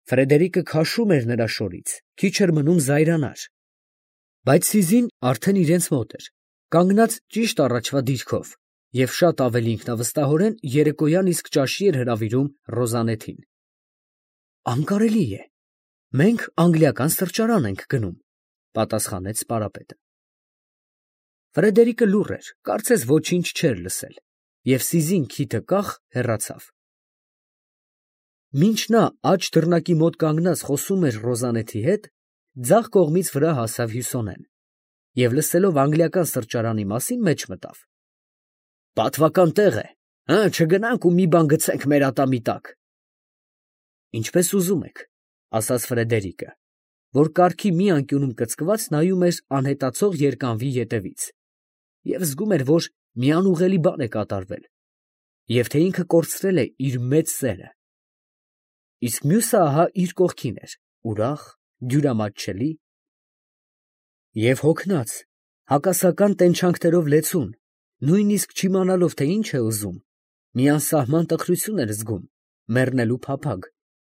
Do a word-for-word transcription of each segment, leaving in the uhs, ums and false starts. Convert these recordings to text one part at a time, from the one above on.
Ֆրեդերիկը քաշում էր նրա շորից, քիչ էր մնում զայրանար։ Բայց Սիզին արդեն իրենց մոտ էր, կանգնած ճիշտ առաջվա դիրքով, և շատ ավելի ինքնավստահորեն երեկոյան իսկ ճաշի էր հրավիրում Ռոզանեթին։ Անկարելի է, մենք անգլիական սրճարան ենք գնում, պատասխանեց Սպարապետը։ Ֆրեդերիկը լուռ էր, կարծես ոչինչ չէր լսել, և Սիզին քիթը կախ հեռացավ։ Մինչ նա աջ դռնակի մոտ կանգնած խոսում էր Ռոզանեթի հետ, ձախ կողմից վրա հասավ Հյուսոնեն և լսելով անգլիական սրճարանի մասին մեջ մտավ։ Պատվական տեղ է, հը, չգնանք ու մի բան գցենք մեր ատամի տակ։ Ինչպես ուզում եք, ասաց Ֆրեդերիկը, որ կառքի մի անկյունում կծկված նայում էր անհետացող երկանվի ետևից և զգում էր, որ մի անուղղելի բան է կատարվել, և թե ինքը կորցրել է իր մեծ սերը։ Իսկ մյուսը ահա իր կողքին էր, ուրախ, դյուրամատչելի և հոգնած, հակասական տենչանքներով լեցուն, նույնիսկ չիմանալով, թե ինչ է ուզում, մի անսահման տխրություն էր զգում, մեռնելու փափագ։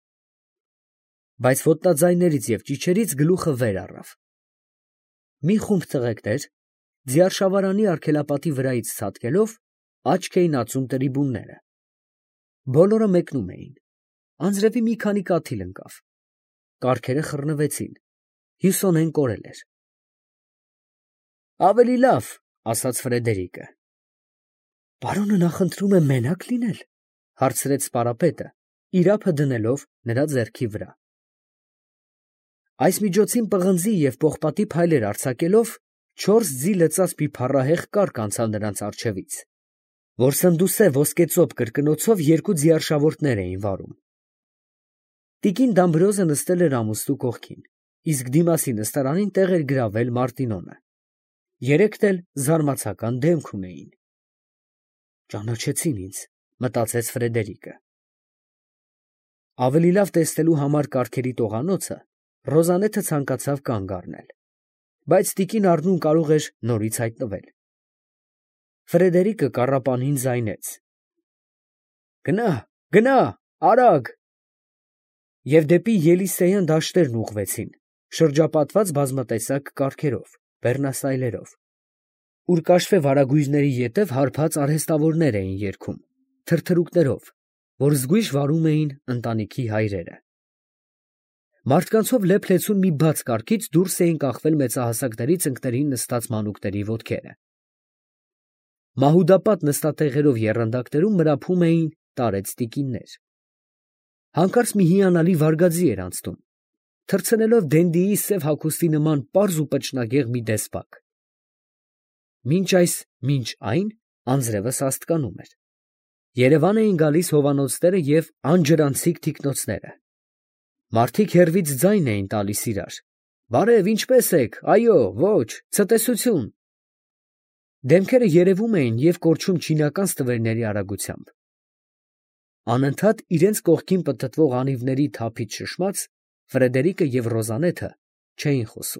Բայց ոտնաձայներից և ճիչերից գլուխը վեր առավ։ Մի խումբ տղեկներ, ձիարշավարանի արգելապատի վրայից ցատկելով, աչք էին ածում տրիբունները։ Բոլորը մեկնում էին։ Անձրևի մի քանի կաթիլ ընկավ։ Կառքերը խռնվեցին։ Հյուսոնեն կորել էր։ Ավելի լավ, ասաց Ֆրեդերիկը։ Պարոնը նախընտրում է մենակ լինել, հարցրեց Սպարապետը, իր ափը դնելով նրա ձեռքի վրա։ Այս միջոցին պղնձի և պողպատի փայլեր արձակելով, չորս ձի լծած մի փառահեղ կառք անցավ նրանց առջևից, որ սնդուսե ոսկեծոպ կրկնոցով երկու ձիարշավորներ էին վարում։ Տիկին Դամբրոզը նստել էր ամուսնու կողքին, իսկ դիմացի նստարանին տեղ էր գրավել Մարտինոնը։ Երեքն էլ զարմացական դեմք ունեին։ Ճանաչեցին ինձ, մտածեց Ֆրեդերիկը։ Ավելի լավ տեսնելու համար կառքերի տողանոցը Ռոզանեթը ցանկացավ կանգ առնել, բայց տիկին Առնուն կարող էր նորից հայտնվել։ Ֆրեդերիկը կառապանին ձայնեց. Գնա, գնա, արագ։ Եվ դեպի Ելիսեյան դաշտերն ուղղվեցին, շրջապատված բազմատեսակ կառքերով, բեռնասայլերով, ուր կաշվե վարագույրների ետև հարբած արհեստավորներ էին երգում, թրթրուկներով, որ զգույշ վարում էին ընտանիքի հայրերը։ Մարդկանցով լեփ-լեցուն մի բաց կառքից դուրս էին կախվել մեծահասակների ծնկներին նստած մանուկների ոտքերը։ Մահուդապատ նստատեղերով եռանդակներում մրափում էին տարեց տիկիններ։ Հանկարծ մի հիանալի վարգաձի էր անցնում, թռցնելով Դենդիի սև հագուստի նման պարզ ու պճնագեղ մի դեսպակ։ Մինչ այս, մինչ այն, անձրևը սաստկանում էր։ Երևան էին գալիս հովանոցները և անջրանցիկ թիկնոցները։ Մարդիկ հեռվից ձայն էին տալիս իրար. Բարև, ինչպե՞ս եք, այո, ոչ, ցտեսություն։ Դեմքերը երևում էին և կորչում չինական ստվերների արագությամբ։ Անընդհատ իրենց կողքին պտտվող անիվների թափից շշմած Ֆրեդերիկը և Ռոզանեթը չէին խոսում։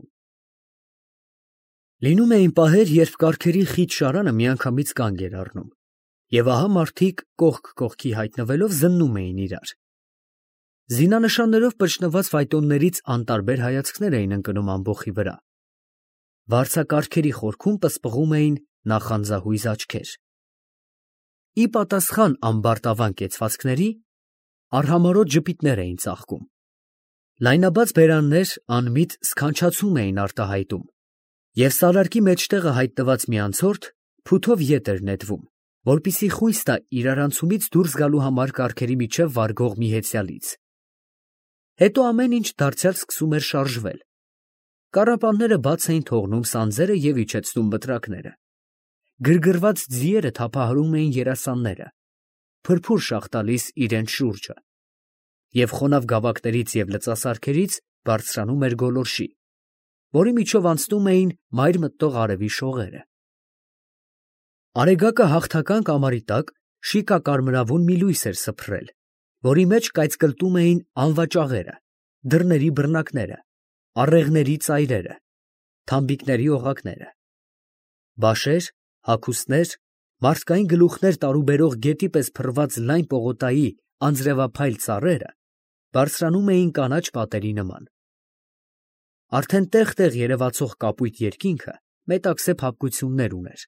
Լինում էին պահեր, երբ կառքերի խիտ շարանը միանգամից կանգ էր առնում, և ահա մարդիկ կողք կողքի հայտնվելով զննում էին իրար։ Զինանշաններով պրջնված ֆայտոններից անտարբեր հայացքներ էին ընկնում ամբոխի վրա։ Վարձակառքերի խորքում պսպղում էին նախանձահույզ աչքեր։ Ի պատասխան ամբարտավան կեցվածքների, արհամարհոտ ժպիտներ էին ծաղկում։ Լայնաբաց բերաններ անմիտ սքանչացում էին արտահայտում, և սալարկի մեջտեղը հայտնված մի անցորդ փութով ետ էր նետվում, որպեսզի խույս տա իրարանցումից դուրս գալու համար կառքերի միջև վարգող մի հեծյալից։ Հետո ամեն ինչ դարձյալ սկսում էր շարժվել։ Կառապանները բաց էին թողնում սանձերը և իջեցնում բտրակները։ Գրգռված ձիերը թափահարում էին երասանները, փրփուր շաղ տալիս իրենց շուրջը, և խոնավ գավակներից և լծասարքերից բարձրանում էր գոլորշի, որի միջով անցնում էին մայր մտնող արևի շողերը։ Արեգակը հաղթական կամարի տակ շիկակարմրավուն մի լույս էր սփռել, որի մեջ կայծկլտում էին անվաճաղերը, դռների բռնակները, առեղների ծայրերը, թամբիկների օղակները։ Բաշեր, հագուստներ, մարդկային գլուխներ տարուբերող գետի պես փռված լայն պողոտայի անձրևափայլ ծառերը բարձրանում էին կանաչ պատերի նման։ Արդեն տեղ-տեղ երևացող կապույտ երկինքը մետաքսե փափկություններ ուներ։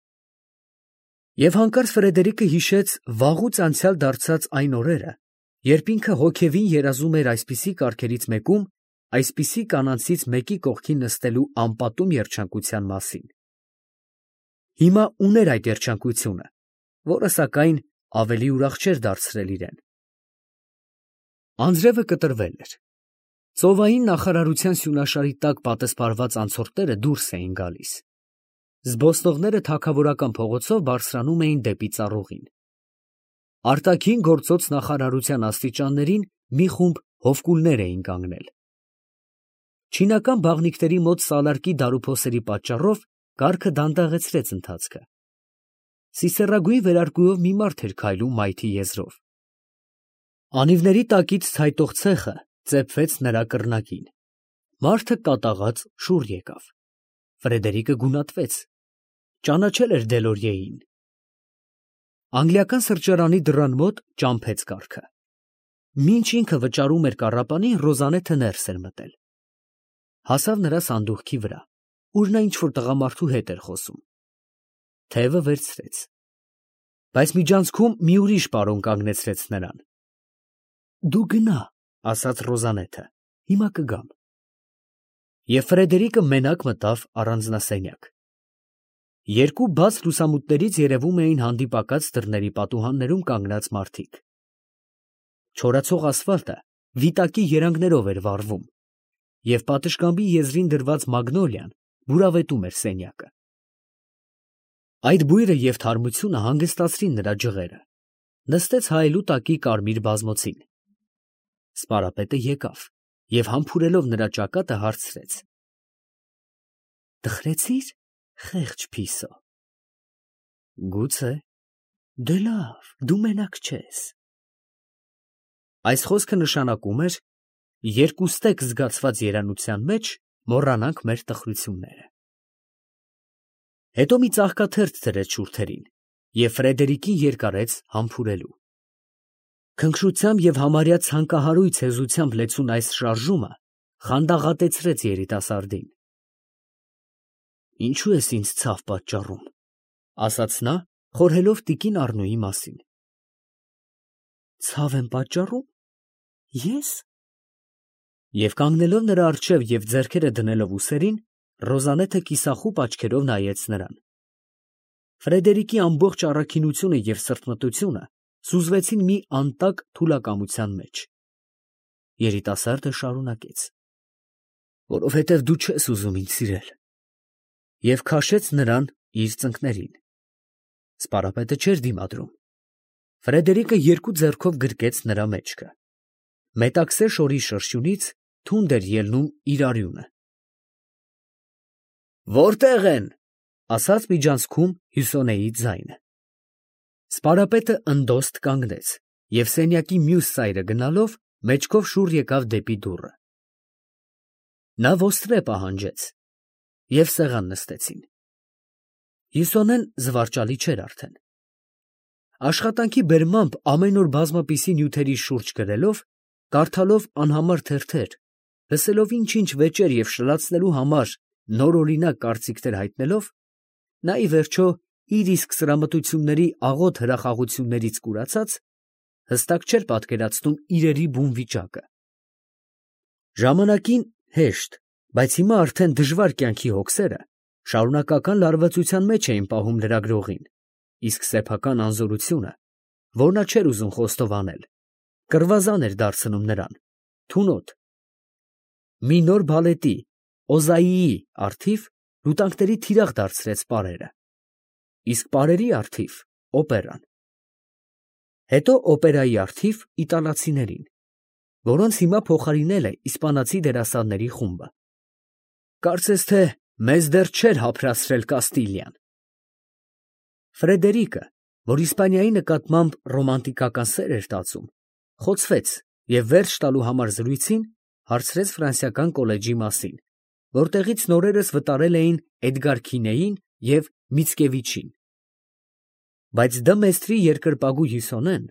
Եվ հանկարծ Ֆրեդերիկը հիշեց վաղուց անցյալ դարձած այն օրերը, երբ ինքը հոգևին երազում էր այսպիսի կարգերից մեկում այսպիսի կանանցից մեկի կողքին նստելու անպատում երջանկության մասին։ Հիմա ուներ այդ երջանկությունը, որը սակայն ավելի ուրախ չէր դարձրել իրեն։ Անձրևը կտրվել էր։ Ծովային նախարարության սյունաշարի տակ պատսպարված անցորդները դուրս էին գալիս։ Զբոսնողները թագավորական փողոցով բարձրանում էին դեպի ծառուղին։ Արտաքին գործոց նախարարության աստիճաններին մի խումբ հովկուլներ էին կանգնել։ Չինական բաղնիքների մոտ սալարկի դարուփոսերի պատճառով կառքը դանդաղեցրեց ընթացքը։ Սիսեռագույն վերարկուով մի մարդ էր քայլում մայթի եզրով։ Անիվների տակից ցայտող ցեխը ծեփվեց նրա կռնակին։ Մարդը կատաղած շուռ եկավ։ Ֆրեդերիկը գունատվեց։ Ճանաչել էր Դելորիեին։ Անգլիական սրճարանի դռան մոտ ճամփեց կառքը։ Մինչ ինքը վճարում էր կառապանին, Ռոզանեթը ներս էր մտել։ Հասավ նրա սանդուղքի վրա, ուր նա ինչ-որ տղամարդու հետ էր խոսում։ Թևը վերցրեց։ Բայց միջանցքում մի ուրիշ պարոն կանգնեցրեց նրան։ Դու գնա, ասաց Ռոզանեթը, հիմա կգամ։ Եվ Ֆրեդերիկը մենակ մտավ առանձնասենյակ։ Երկու բաց լուսամուտներից երևում էին հանդիպակաց դռների պատուհաններում կանգնած մարդիկ։ Չորացող ասֆալտը վիտակի երանգներով էր վառվում, և պատշգամբի եզրին դրված մագնոլիան բուրավետում էր սենյակը։ Այդ բույրը և թարմությունը հանգստացրին նրա ջղերը։ Նստեց հայելու տակի կարմիր բազմոցին։ Սպարապետը եկավ և համբուրելով նրա ճակատը հարցրեց. «Տխրեցի՞ր, խեղճ փիսո»։ «Գուցե»։ «Դե լավ, դու մենակ չես»։ Այս խոսքը նշանակում էր. երկուստեք զգացված երանության մեջ մոռանանք մեր տխրությունները։ Հետո մի ծաղկաթերթ դրեց շուրթերին և Ֆրեդերիկին երկարեց համբուրելու։ Քնքշությամբ և համարյա ցանկահարույց հեզությամբ լեցուն այս շարժումը խանդաղատեցրեց երիտասարդին։ «Ինչո՞ւ ես ինձ ցավ պատճառում», ասաց նա, խորհելով տիկին Առնոյի մասին։ «Ցավ եմ պատճառում, ե՞ս»։ Եվ կանգնելով նրա առջև և ձեռքերը դնելով ուսերին, Ռոզանեթը կիսախուպ աչքերով նայեց նրան։ Ֆրեդերիկի ամբողջ առաքինությունը և սրտմտությունը սուզվեցին մի անտակ թուլակամության մեջ։ Երիտասարդը շարունակեց. «Որովհետև դու չես ուզում ինձ սիրել», և քաշեց նրան իր ծնկներին։ Սպարապետը չէր դիմադրում։ Ֆրեդերիկը երկու ձեռքով գրկեց նրա մեջքը։ Մետաքսե շորի շրշյունից թունդ էր ելնում իր արյունը։ «Որտե՞ղ են», ասաց միջանցքում Հյուսոնեի ձայնը։ Սպարապետը ընդոստ կանգնեց և սենյակի մյուս ծայրը գնալով մեջքով շուռ եկավ դեպի դուռը։ Նա ոստրե պահանջեց, և սեղան նստեցին։ Հյուսոնեն զվարճալի չէր արդեն։ Աշխատանքի բերմամբ ամեն օր բազմապիսի նյութերի շուրջ գրելով, կարդալով անհամար թերթեր, լսելով ինչ֊ինչ վեճեր և շլացնելու համար նորօրինակ կարծիքներ հայտնելով, նա ի վերջո իր իսկ սրամտությունների աղոտ հրախաղություններից կուրացած, հստակ չէր պատկերացնում իրերի բուն վիճակը։ Ժամանակին հեշտ, բայց հիմա արդեն դժվար կյանքի հոգսերը շարունակական լարվածության մեջ էին պահում լրագրողին, իսկ սեփական անզորությունը, որ նա չէր ուզում խոստովանել, կռվազան էր դարձնում նրան, թունոտ։ Մի նոր բալետի՝ Օզայիի առթիվ լուտանքների թիրախ դարձրեց պարերը, իսկ պարերի առթիվ օպերան։ Հետո օպերայի առթիվ իտալացիներին, որոնց հիմա փոխարինել է իսպանացի դերասանների խումբը։ Կարծես թե մեզ դեռ չէր հափրասրել Կաստիլիան։ Ֆրեդերիկը, որ Իսպանիայի նկատմամբ ռոմանտիկական սեր էր տածում, խոցվեց և վերջ տալու համար զրույցին հարցրեց ֆրանսիական կոլեջի մասին, որտեղից նորերս վտարել էին Էդգար Քինեին և Միցկևիչին։ Բայց Դը Մեստրի երկրպագու Հյուսոնեն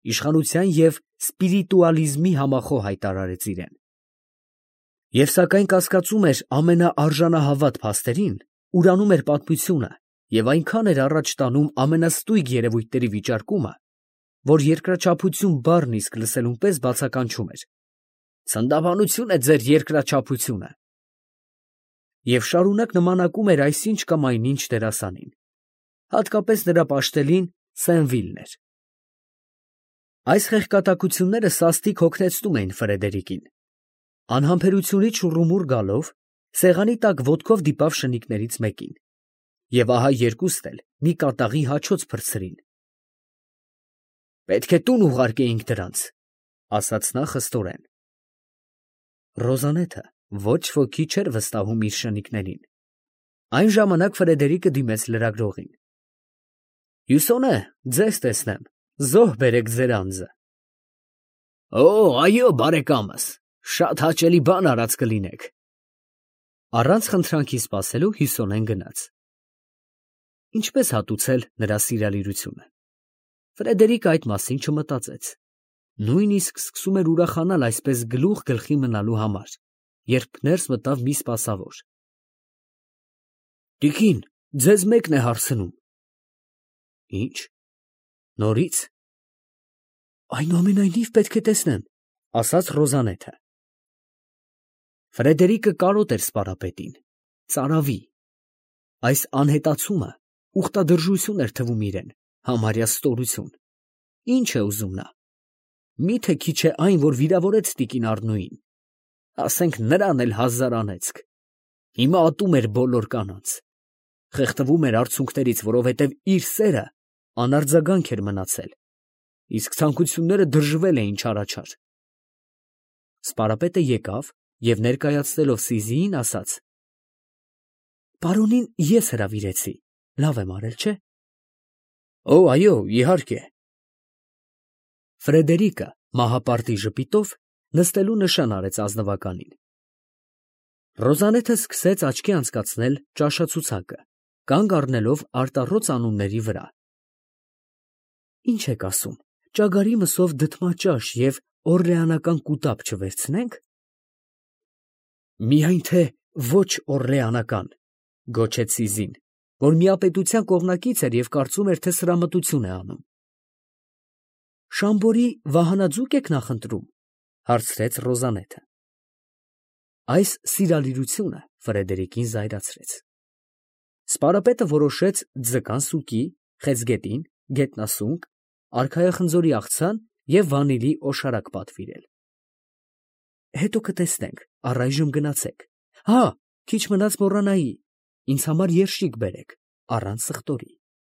իշխանության և սպիրիտուալիզմի համախոհ հայտարարեց իրեն։ Եվ սակայն կասկածում էր ամենաարժանահավատ փաստերին, ուրանում էր պատմությունը և այնքան էր առաջ տանում ամենաստույգ երևույթների վիճարկումը, որ երկրաչափություն բառն իսկ լսելուն պես բացականչում էր. «Ցնդաբանություն է ձեր երկրաչափությունը» և շարունակ նմանակում էր այսինչ կամ այնինչ դերասանին, հատկապես նրա պաշտելին Սենվիլն էր։ Այս խեղկատակությունները սաստիկ հոգնեցնում էին Ֆրեդերիկին։ Անհամբերությունից շուռումուռ գալով, սեղանի տակ ոտքով դիպավ շնիկներից մեկին, և ահա երկուստ էլ մի կատաղի հաչոց փրցրին։ «Պետք է տուն ուղարկեինք դրանց», ֊ ասաց նա խստորեն։ Ռոզալիան ոչ ոքի չէր վստահում իր շնիկներին։ Այն ժամանակ Ֆրեդերիկը դիմեց լրագրողին. «Հյուսոն է, ձեզ տեսնեմ, զոհ բերեք ձեր անձը»։ «Օ, այո, բարեկամս, շատ հաճելի բան արած կլինեք»։ Առանց խնդրանքի սպասելու Հյուսոնեն գնաց։ Ինչպես հատուցել նրա սիրալիրությունը։ Ֆրեդերիկը այդ մասին չմտածեց։ Նույնիսկ սկսում էր ուրախանալ այսպես գլուխ գլխի մնալու համար, երբ ներս մտավ մի սպասավոր։ «Տիկին, ձեզ մեկն է հարցնում»։ «Ի՞նչ, նորից»։ «Այնուամենայնիվ պետք է տեսնեմ», ֊ ասաց Ռոզալիան։ Ֆրեդերիկը կարոտ էր սպարապետին, ծարավի։ Այս անհետացումը ուխտադրժություն էր թվում իրեն, համարյա ստորություն։ Ի՞նչ է ուզում նա։ Մի՞թե քիչ է այն, որ վիրավորեց տիկին Առնոյին, ասենք նրան էլ հազար անեծք։ Հիմա ատում էր բոլոր կանանց։ Խեղդվում էր արցունքներից, որովհետև իր սերը անարձագանք էր մնացել, իսկ ցանկությունները դրժվել էին չարաչար։ Սպարապետը եկավ և ներկայացնելով Սիզիին, ասաց. «Պարոնին ես հրավիրեցի, լավ եմ արել, չէ՞։ Օ, այո, իհարկե»։ Ֆրեդերիկը մահապարտի ժպիտով նստելու նշան արեց ազնվականին։ Ռոզալիան սկսեց աչքի անցկացնել ճաշացուցակը, կանգ առնելով արտառոց անունների վրա։ «Ի՞նչ եք ասում, ճագարի մսով դդմաճաշ և օռլեանական կուտապ չվերցնե՞նք»։ «Միայն թե ոչ օռլեանական», ֊ գոչեց Սիզին, որ միապետության կողմնակից էր և կարծում էր, թե սրամտություն է անում։ «Շամբորի վահանաձու՞կ եք նախընտրում», ֊ հարցրեց Ռոզալիան։ Այս սիրալիրությունը Ֆրեդերիկին զայրացրեց։ Սպարապետը որոշեց ձկան սուկի, խեցգետին, գետնասունկ, արքայախնձորի աղցան և վանիլի օշարակ պատվիրել։ «Հետո կտեսնենք, առայժմ գնացեք։ Հա, քիչ մնաց մոռանայի, ինձ համար երշիկ բերեք, առանց սխտորի»։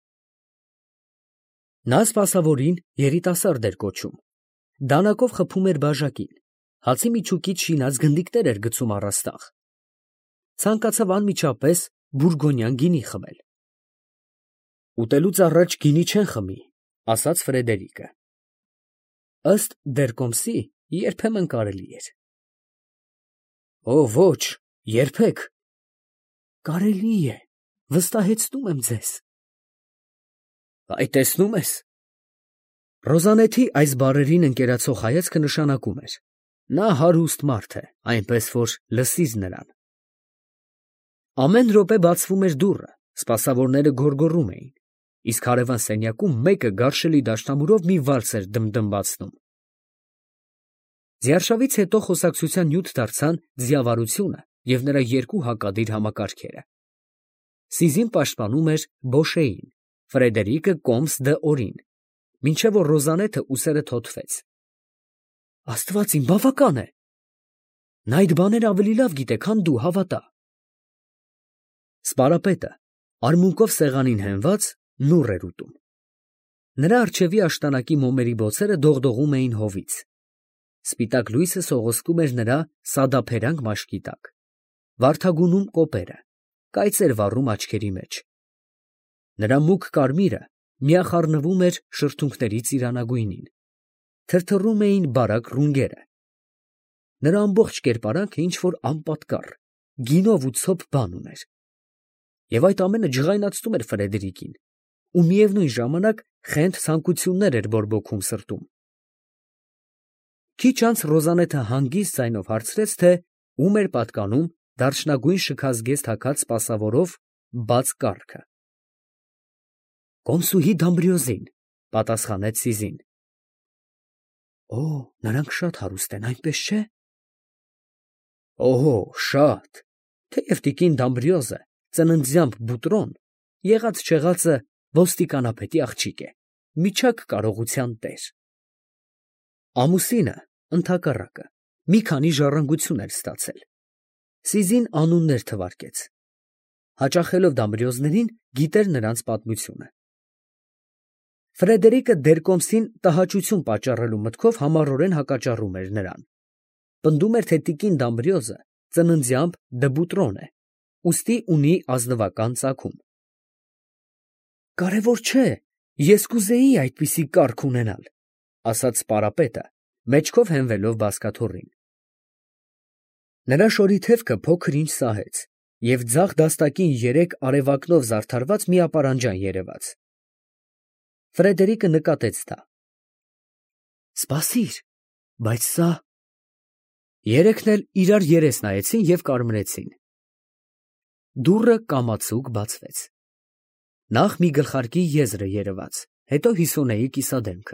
Նա սպասավորին երիտասարդ էր կոչում։ Դանակով խփում էր բաժակին, հացի միջուկից շինած գնդիկներ էր գցում առաստաղ։ Ցանկացավ անմիջապես բուրգոնյան գինի խմել։ «Ուտելուց առաջ գինի չեն խմի», ֊ ասաց Ֆրեդերիկը։ Ըստ դեռկոմսի երբեմն կարելի էր։ «Օ, ոչ, երբեք»։ «Կարելի է, վստահեցնում եմ ձեզ»։ «Այ, տեսնում ես»։ Ռոզալիայի այս բառերին ընկերացող հայացքը նշանակում էր. նա հարուստ մարդ է, այնպես որ լսիր նրան։ Ամեն րոպե բացվում էր դուռը, սպասավորները գոռգոռում էին, իսկ հարևան սենյակում մեկը գարշելի դաշնամուրով մի վալս էր դմդմացնում։ Ձիարշավից հետո խոսակցության նյութ դարձան ձիավարությունը և նրա երկու հակադիր համակարգերը։ Սիզին պաշտպանում էր Բոշեին, Ֆրեդերիկը կոմս դը օրին, մինչև որ Ռոզալիան ուսերը թոթվեց։ Աստված իմ, բավական է։ Նա այդ բաները ավելի լավ գիտե, քան դու, հավատա։ Սպարապետը արմունկով սեղանին հենված նուռ էր ուտում։ Նրա առջևի աշտանակի մոմերի բոցերը դողդողում էին հովից։ Սպիտակ լույսը սողոսկում էր նրա սադափերանգ մաշկի տակ, վարդագունում կոպերը, կայծեր վառում աչքերի մեջ։ Նրա մուգ կարմիրը միախառնվում էր շրթունքների ծիրանագույնին, թրթռում էին բարակ ռունգերը։ Նրա ամբողջ կերպարանքը ինչ֊որ անպատկառ, գինով ու ցոփ բան ուներ։ Եվ այդ ամենը ջղայնացնում էր Ֆրեդերիկին, ու միևնույն ժամանակ խենթ ցանկություններ էր բորբոքում սրտում։ Քիչ անց Ռոզանեթը հանգիստ ձայնով հարցրեց, թե ում էր պատկանում դարչնագույն շքազգեստ հագած սպասավորով բաց կառքը։ Կոնսուհի Դամբրիոզին, պատասխանեց Սիզին։ Օ, նրանք շատ հարուստ են, այնպես չէ։ Օհո, շատ, թեև տիկին Դամբրիոզը ծննդձյամբ բուտրոն, եղած չեղածը ոստիկանապետի աղջիկ է, միջակ կարողության տեր։ Ամուսինը, ընդհակառակը, մի քանի ժառանգություն էր ստացել։ Սիզին անուններ թվարկեց։ Հաճախելով Դամբրիոզներին, գիտեր նրանց պատմությունը։ Ֆրեդերիկը դեր կոմսին տհաճություն պատճառելու մտքով համառորեն հակաճառում էր նրան։ Պնդում էր, թե տիկին Դամբրիոզը ծննդձյամբ դբուտրոն է, ուստի ունի ազնվական ծագում։ Կարևոր չէ, ես կուզեի այդպիսի կառք ունենալ, ասաց սպարապետը, մեջքով հենվելով բազկաթոռին։ Նրա շորիթևքը փոքր ինչ սահեց, և ձախ դաստակին երեք արևակնով զարդարված մի ապարանջան երևաց։ Ֆրեդերիկը նկատեց դա։ Սպասիր, բայց սա… Երեքն էլ իրար երես նայեցին և կարմրեցին։ Դուռը կամացուկ բացվեց։ Նախ մի գլխարկի եզրը երևաց, հետո Հիսոնեի կիսադեմքը։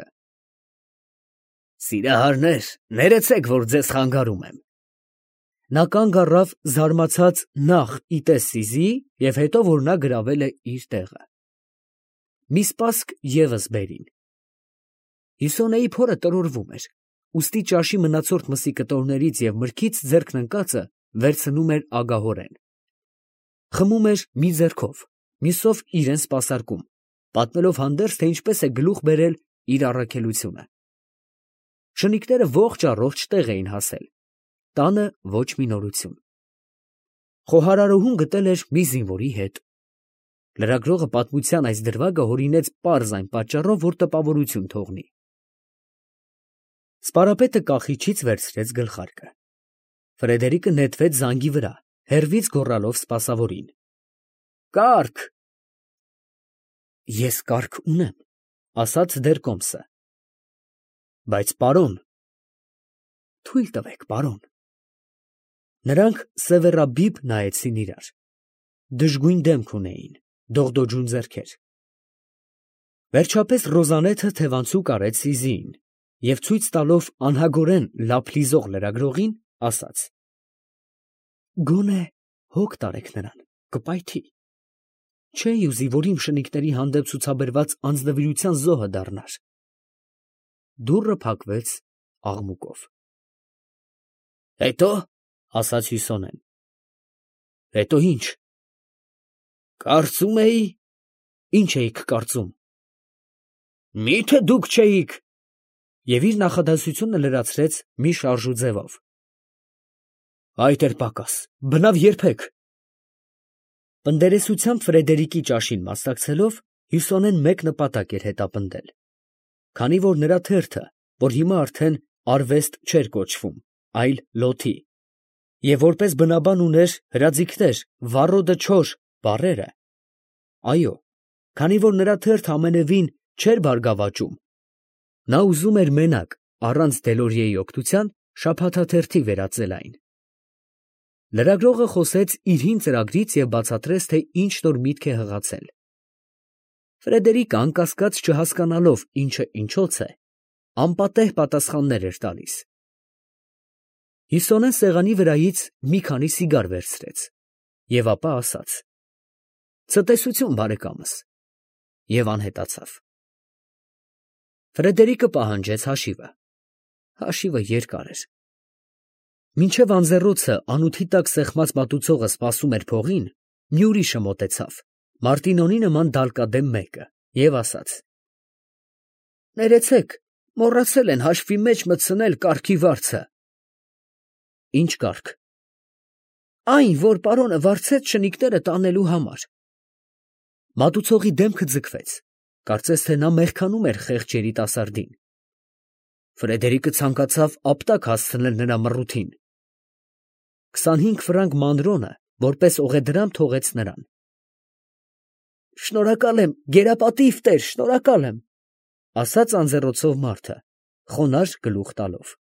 Սիրահարներ, ներեցեք, որ ձեզ խանգարում եմ։ Նա կանգ առավ զարմացած նախ ի տես Սիզիի և հետո, որ նա գրավել է իր տեղը։ Մի սպասք ևս բերին։ Հիսոնեի փորը տրորվում էր, ուստի ճաշի մնացորդ մսի կտորներից և մրգից ձեռքն ընկածը վերցնում էր ագահորեն։ Խմում էր մի ձեռքով, մյուսով իրան սպասարկում, պատմելով հանդերձ, թե ինչպես է գլուխ բերել իր առաքելությունը։ Շնիկները ողջ առողջ տեղ էին հասել, տանը ոչ մի նորություն։ Խոհարարուհուն գտել էր մի զինվորի հետ։ Լրագրողը պատմության այս դրվագը հորինեց պարզ այն պատճառով, որ տպավորություն թողնի։ Սպարապետը կախիչից վերցրեց գլխարկը։ Ֆրեդերիկը նետվեց զանգի վրա, հեռվից գոռալով սպասավորին. Կառք։ Ես կառք ունեմ, ասաց դեր կոմսը։ Բայց պարոն… Թույլ տվեք, պարոն։ Նրանք սևեռաբիբ նայեցին իրար։ Դժգույն դեմք ունեին, դողդոջուն ձեռքեր։ Վերջապես Ռոզանեթը թևանցուկ արեց Սիզիին և ցույց տալով անհագորեն լափ լիզող լրագրողին, ասաց. Գոնե հոգ տարեք նրան, կպայթի։ Չէի ուզի, որ իմ շնիկների հանդեպ ցուցաբերված անձնվիրության զոհը դառնար։ Դուռը փակվեց աղմուկով։ Հետո, ասաց Հյուսոնեն։ Հետո ի՞նչ։ Կարծում էի… Ի՞նչ էիք կարծում։ Մի՞թե դուք չէիք… Եվ իր նախադասությունը լրացրեց մի շարժու ձևով։ Այդ էր պակաս, բնավ երբեք… Պնդերեսությամբ Ֆրեդերիկի ճաշին մասնակցելով, Հյուսոնեն մեկ նպատակ էր հետապնդել։ Քանի որ նրա թերթը, որ հիմա արդեն արվեստ չէր կոչվում, այլ լոթի, և որպես բնաբան ուներ հրաձիգներ վառոդը չոր բառերը, այո, քանի որ նրա թերթը ամենևին չէր բարգավաճում, նա ուզում էր մենակ, առանց Դելորիեի օգնության, շաբաթաթերթի վերածել այն։ Լրագրողը խոսեց իր հին ծրագրից և բացատրեց, թե ինչ նոր միտք է հղացել։ Ֆրեդերիկը, անկասկած չհասկանալով ինչը ինչոց է, անպատեհ պատասխաններ էր տալիս։ Հիսոնեն սեղանի վրայից մի քանի սիգար վերցրեց և ապա ասաց. Ցտեսություն, բարեկամս, և անհետացավ։ Ֆրեդերիկը պահանջեց հաշիվը։ Հաշիվը երկար էր։ Մինչև անձեռոցը անութի տակ սեղմած մատուցողը սպասում էր փողին, մի ուրիշը մոտեցավ, Մարտինոնի նման դալկադեմ մեկը, և ասաց. Ներեցեք, մոռացել են հաշվի մեջ մտցնել կառքի վարձը։ Ինչ կառք։ Այն, որ պարոնը վարձեց շնիկները տանելու համար։ Մատուցողի դեմքը ձգվեց, կարծես թե նա մեղքանում էր խեղճ երիտասարդին։ Ֆրեդերիկը ցանկացավ ապտակ հասցնել նրա մռութին։ Քսանհինգ ֆրանկ մանրոնը որպես օղեդրամ թողեց նրան։ Շնորհակալ եմ, գերապատիվ տեր, շնորհակալ եմ, ասաց անձեռոցով մարդը, խոնարհ գլուխ տալով։